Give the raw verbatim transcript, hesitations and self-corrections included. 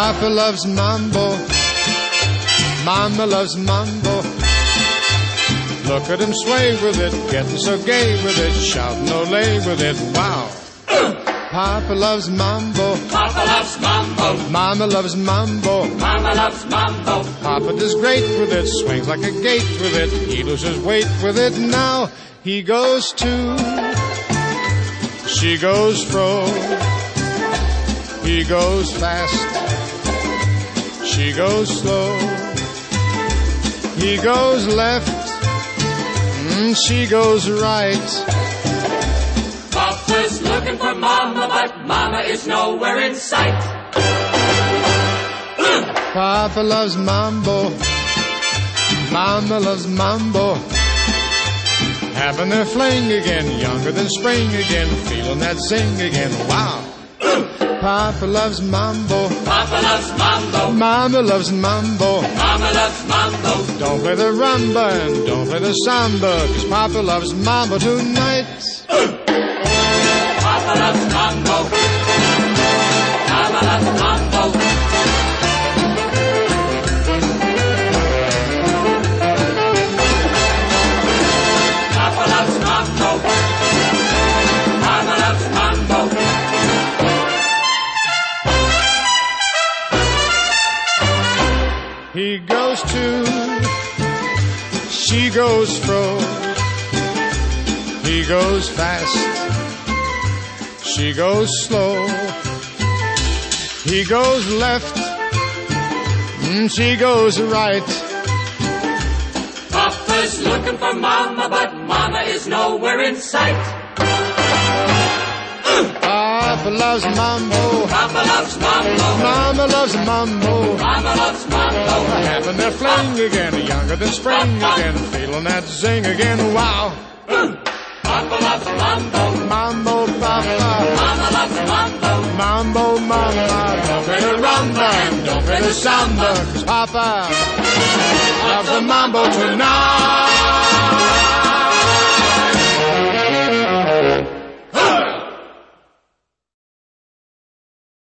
Papa loves mambo. Mama loves mambo. Look at him sway with it, getting so gay with it, shouting ole with it, wow. Papa loves mambo. Papa loves mambo. Mama loves mambo. Mama loves mambo. Papa does great with it, swings like a gate with it, he loses weight with it. Now he goes to, she goes fro, he goes fast, she goes slow, he goes left, mm, she goes right. Papa's looking for Mama, but Mama is nowhere in sight. Papa loves mambo. Mama loves mambo. Having their fling again, younger than spring again, feeling that zing again, wow. Papa loves mambo. Papa loves mambo. Mama loves mambo. Mama loves mambo. Don't play the rumba and don't play the samba, 'cause Papa loves mambo tonight. Papa loves mambo. Mama loves mambo. Papa loves mambo. Mama loves mambo. He goes to, she goes fro, he goes fast, she goes slow, he goes left, mm, she goes right. Papa's looking for Mama, but Mama is nowhere in sight. Papa loves mambo. Papa loves mambo. Mama loves mambo. Mama loves mambo. Having their fling again, younger than spring again, feeling that zing again, wow. Papa loves mambo. Mambo, papa. Mama loves mambo. Mambo, mama. Don't play the rumba and don't play the samba, 'cause Papa loves the mambo tonight.